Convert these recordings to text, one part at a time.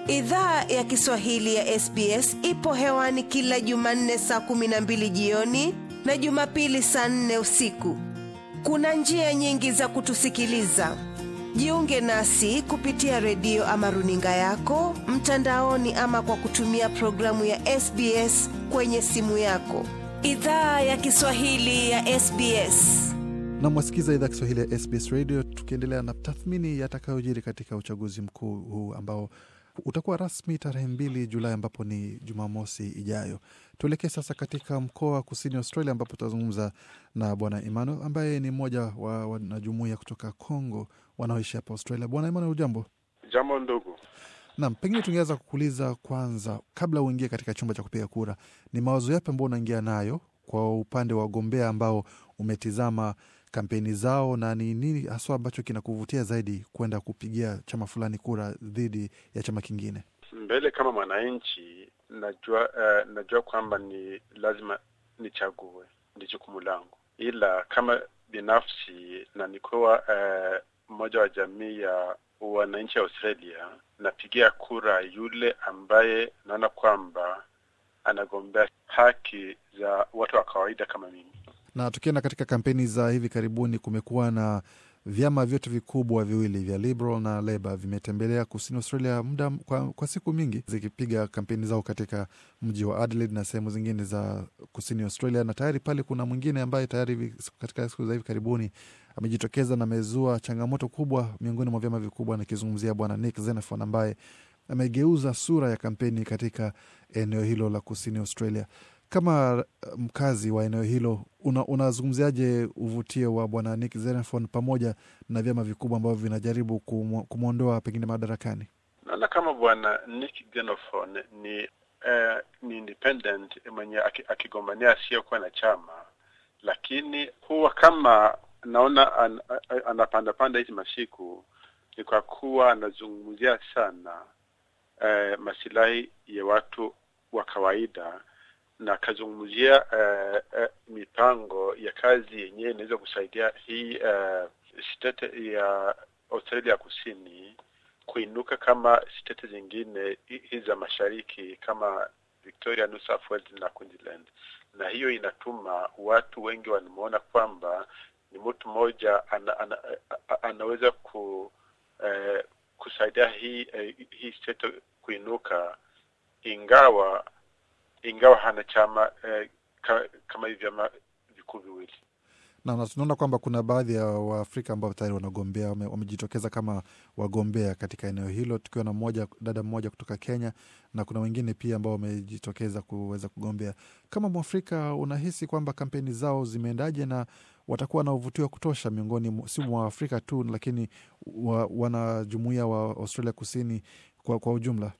Idhaa ya Kiswahili ya SBS ipo hewani kila Jumanne saa 12 jioni na Jumapili saa 4 usiku. Kuna njia nyingi za kutusikiliza. Jiunge nasi kupitia redio ama runinga yako, mtandaoni ama kwa kutumia programu ya SBS kwenye simu yako. Idhaa ya Kiswahili ya SBS. Na mwasikiza idhaa Kiswahili ya SBS Radio, tukiendelea na tathmini yatakayojiri katika uchaguzi mkuu huu ambao utakuwa rasmi tarehe 2 Julai ambapo ni Jumamosi ijayo. Tuelekee sasa katika mkoa wa Kusini Australia ambapo tutazungumza na Bwana Emmanuel ambaye ni mmoja wa wanajumuiya kutoka Kongo wanaoishi hapa Australia. Bwana Emmanuel, ujambo? Jambo ndugu. Naam, pengine tungeweza kukuuliza kwanza kabla uingie katika chumba cha kupiga kura, ni mawazo yapi ambayo unaingia nayo kwa upande wa wagombea ambao umetizama kampeni zao, na ni nini haswa ambacho kinakuvutia zaidi kwenda kupigia chama fulani kura dhidi ya chama kingine? Mbele kama mwananchi najua kwamba ni lazima nichague, ni jukumu langu. Ila kama binafsi na nikuwa mmoja wa jamii ya wananchi wa Australia, napigia kura yule ambaye naona kwamba anagombea haki za watu wa kawaida kama mimi. Na tukienda katika kampeni za hivi karibuni, kumekuwa na vyama vyote vikubwa viwili vya Liberal na Labor vimetembelea Kusini Australia muda kwa siku mingi zikipiga kampeni zao katika mji wa Adelaide na sehemu zingine za Kusini Australia, na tayari pale kuna mwingine ambaye tayari katika siku za hivi karibuni amejitokeza na amezua changamoto kubwa miongoni mwa vyama vikubwa, na kizungumzia Bwana Nick Xenophon ambaye amegeuza sura ya kampeni katika eneo hilo la Kusini Australia. Kama mkazi wa eneo hilo, unazungumziaje uvutio wa Bwana Nick Xenophon pamoja na vyama vikubwa ambavyo vinajaribu kumwondoa pengine madarakani? Naona kama Bwana Nick Xenophon ni independent mwenye akigombania sio kwa na chama, lakini huwa kama naona anapanda hizi masiku ni kwa kuwa anazungumzia sana masilahi ya watu wa kawaida, na kazungumzia mipango ya kazi yenyewe inaweza kusaidia hii state ya Australia Kusini kuinuka kama state zingine hizi za mashariki kama Victoria, New South Wales na Queensland. Na hiyo inatuma watu wengi wanamuona kwamba ni mtu mmoja anaweza kusaidia hii state kuinuka, ingawa hana chama kama hivi vyama vikuu viwili. Na tunaona kwamba kuna baadhi ya Waafrika ambao tayari wanagombea, wamejitokeza kama wagombea katika eneo hilo, tukiwa na dada mmoja kutoka Kenya, na kuna wengine pia ambao wamejitokeza kuweza kugombea. Kama Mwafrika, unahisi kwamba kampeni zao zimeendaje na watakuwa na uvutio wa kutosha miongoni si mwa Afrika tu, lakini wanajumuiya wa Australia Kusini kwa ujumla?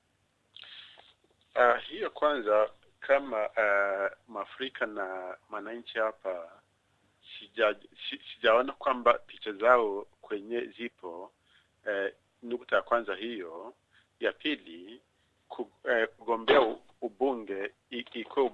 Hiyo kwanza, kama Mwafrika na mwananchi hapa, sijaona kwamba picha zao kwenye zipo. Nukta ya kwanza hiyo. Ya pili, kugombea ubunge, iko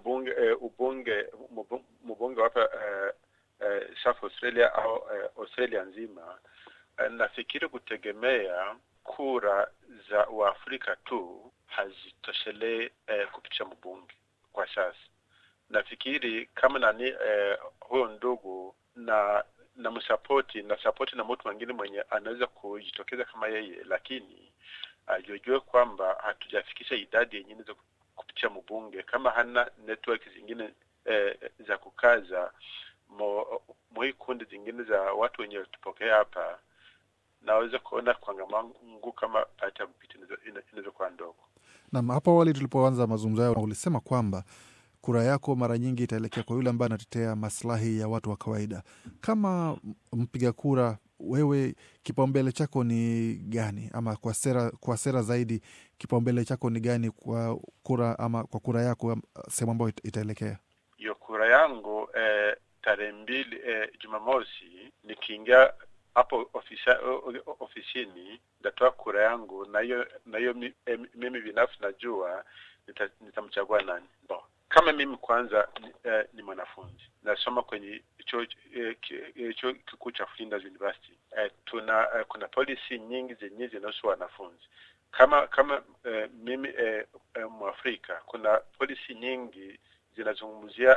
mbunge hapa South Australia au Australia nzima, nafikiri kutegemea kura za Waafrika tu hazitoshelee kupitisha mbunge kwa sasa. Nafikiri kama huyo ndugu na msapoti na mtu mwingine mwenye anaweza kujitokeza kama yeye, lakini ajue kwamba hatujafikisha idadi yenyewe za kupitisha mbunge. Kama hana network zingine za kukaza kundi zingine za watu wenye tupokea hapa, naweza kuona kwangamangu kama hata mpiti inaweza kuwa ndogo. Na hapo awali tulipoanza mazungumzo yao, ulisema kwamba kura yako mara nyingi itaelekea kwa yule ambaye anatetea maslahi ya watu wa kawaida. Kama mpiga kura, wewe kipaumbele chako ni gani? Ama kwa sera zaidi, kipaumbele chako ni gani kwa kura, ama kwa kura yako sehemu ambayo itaelekea? Hiyo kura yangu tarehe 2 Jumamosi nikiingia hapo ofisini nitatoa kura yangu, na hiyo mimi binafsi najua nitamchagua nani. kama mimi kwanza ni mwanafunzi nasoma kwenye chuo kikuu cha Flinders University. Kuna policy nyingi zenye zinahusu wanafunzi. Kama mimi Mwafrika, kuna policy nyingi zinazungumzia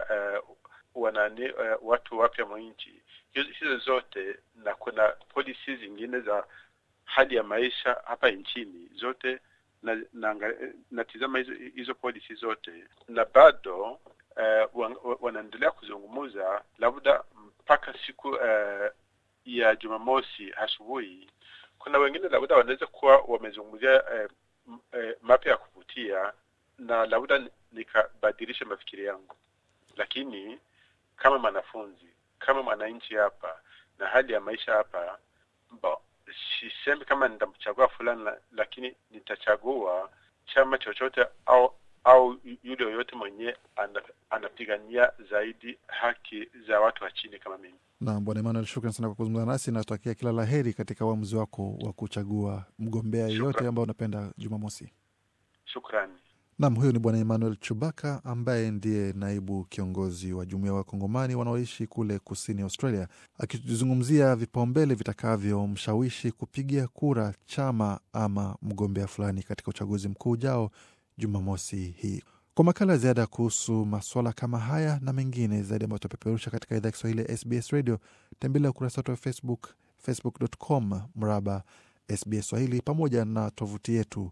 watu wapya mwinchi. Hizo zote, na kuna policy zingine za hali ya maisha hapa nchini zote, natizama hizo policy zote, na bado wanaendelea kuzungumza. Labda mpaka siku ya Jumamosi asubuhi, kuna wengine labda wanaweza kuwa wamezungumzia mapya ya kuvutia, na labda nikabadilisha mafikiri yangu. Lakini kama mwanafunzi, kama mwananchi hapa na hali ya maisha hapa, sisemi kama nitamchagua fulani, lakini nitachagua chama chochote au yule yoyote mwenye anapigania zaidi haki za watu wa chini kama mimi. Na Bwana Emmanuel, shukrani sana kwa kuzungumza nasi, na tutakia kila laheri katika uamuzi wako wa kuchagua mgombea yote ambao unapenda Jumamosi. Shukrani. Naam, huyo ni Bwana Emmanuel Chubaka ambaye ndiye naibu kiongozi wa jumuiya wa Kongomani wanaoishi kule kusini Australia, akizungumzia vipaumbele vitakavyo mshawishi kupigia kura chama ama mgombea fulani katika uchaguzi mkuu ujao Jumamosi hii. Kwa makala ya ziada kuhusu masuala kama haya na mengine zaidi ambayo tutapeperusha katika idhaa ya Kiswahili ya SBS Radio, tembelea ukurasa wetu wa Facebook, facebook.com/SBS Swahili, pamoja na tovuti yetu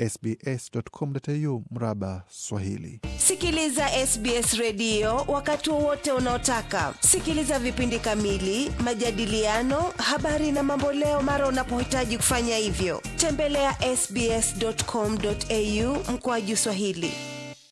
sbs.com.au/Swahili. Sikiliza SBS Radio wakati wowote unaotaka. Sikiliza vipindi kamili, majadiliano, habari na mamboleo mara unapohitaji kufanya hivyo. Tembelea sbs.com.au/Swahili.